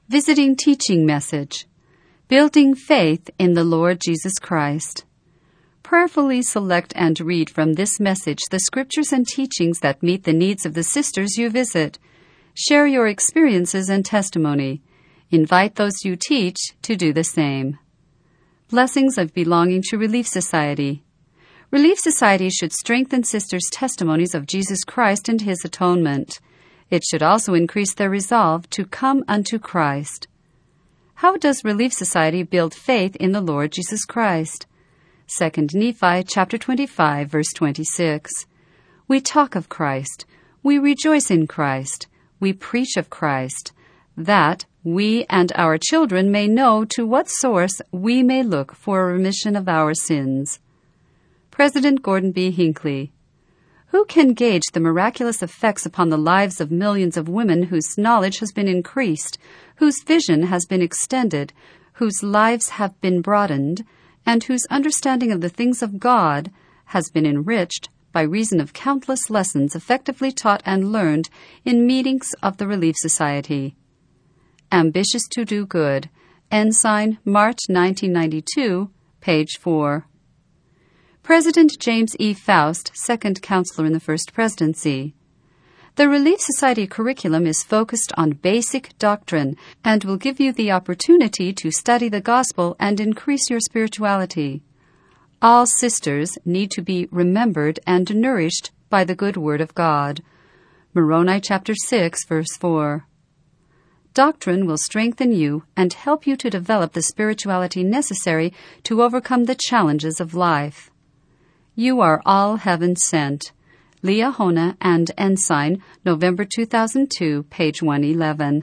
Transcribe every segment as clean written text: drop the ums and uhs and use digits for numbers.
Visiting Teaching Message, Building Faith in the Lord Jesus Christ. Prayerfully select and read from this message the scriptures and teachings that meet the needs of the sisters you visit. Share your experiences and testimony. Invite those you teach to do the same. Blessings of belonging to Relief Society. Relief Society should strengthen sisters' testimonies of Jesus Christ and His atonement. It should also increase their resolve to come unto Christ. How does Relief Society build faith in the Lord Jesus Christ? 2 Nephi chapter 25, verse 26. We talk of Christ. We rejoice in Christ. We preach of Christ, that we and our children may know to what source we may look for a remission of our sins. President Gordon B. Hinckley. Who can gauge the miraculous effects upon the lives of millions of women whose knowledge has been increased, whose vision has been extended, whose lives have been broadened, and whose understanding of the things of God has been enriched by reason of countless lessons effectively taught and learned in meetings of the Relief Society? Ambitious to do good. Ensign, March 1992, page 4. President James E. Faust, second counselor in the First Presidency. The Relief Society curriculum is focused on basic doctrine and will give you the opportunity to study the gospel and increase your spirituality. All sisters need to be remembered and nourished by the good word of God. Moroni chapter 6, verse 4. Doctrine will strengthen you and help you to develop the spirituality necessary to overcome the challenges of life. You are all heaven sent. Liahona and Ensign, November 2002, page 111.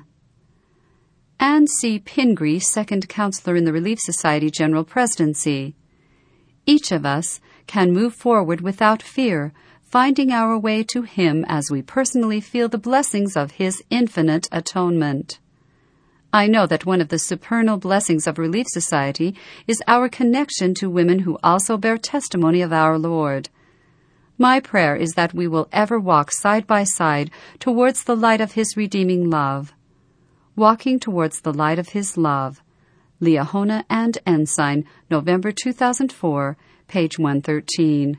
Anne C. Pingree, second counselor in the Relief Society General Presidency. Each of us can move forward without fear, finding our way to Him as we personally feel the blessings of His infinite atonement. I know that one of the supernal blessings of Relief Society is our connection to women who also bear testimony of our Lord. My prayer is that we will ever walk side by side towards the light of His redeeming love. Walking towards the light of His love. Liahona and Ensign, November 2004, page 113.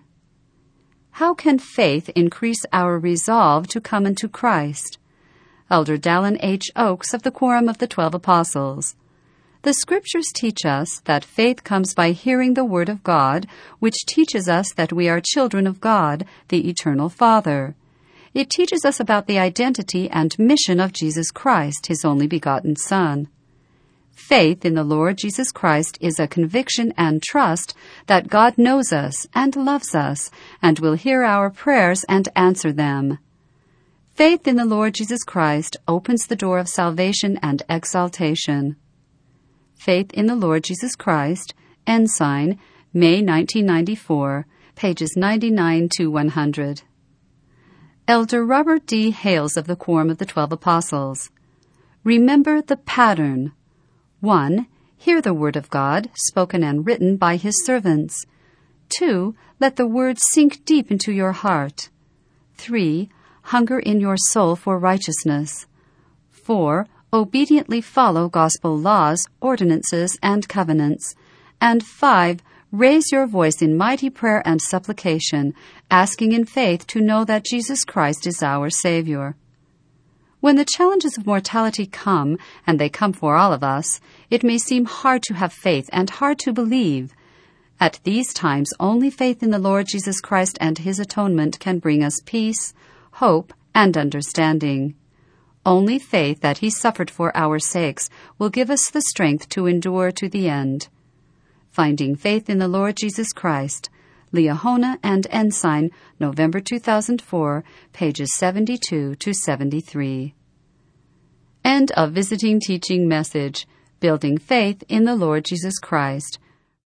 How can faith increase our resolve to come unto Christ? Elder Dallin H. Oakes of the Quorum of the 12 Apostles. The Scriptures teach us that faith comes by hearing the Word of God, which teaches us that we are children of God, the Eternal Father. It teaches us about the identity and mission of Jesus Christ, His only begotten Son. Faith in the Lord Jesus Christ is a conviction and trust that God knows us and loves us and will hear our prayers and answer them. Faith in the Lord Jesus Christ opens the door of salvation and exaltation. Faith in the Lord Jesus Christ, Ensign, May 1994, pages 99 to 100. Elder Robert D. Hales of the Quorum of the 12 Apostles. Remember the pattern. 1. Hear the word of God, spoken and written by His servants. 2. Let the word sink deep into your heart. 3. Hunger in your soul for righteousness. 4. Obediently follow gospel laws, ordinances, and covenants. And 5. Raise your voice in mighty prayer and supplication, asking in faith to know that Jesus Christ is our Savior. When the challenges of mortality come, and they come for all of us, it may seem hard to have faith and hard to believe. At these times, only faith in the Lord Jesus Christ and His atonement can bring us peace, hope, and understanding. Only faith that He suffered for our sakes will give us the strength to endure to the end. Finding Faith in the Lord Jesus Christ, Liahona and Ensign, November 2004, pages 72 to 73. End of Visiting Teaching Message, Building Faith in the Lord Jesus Christ,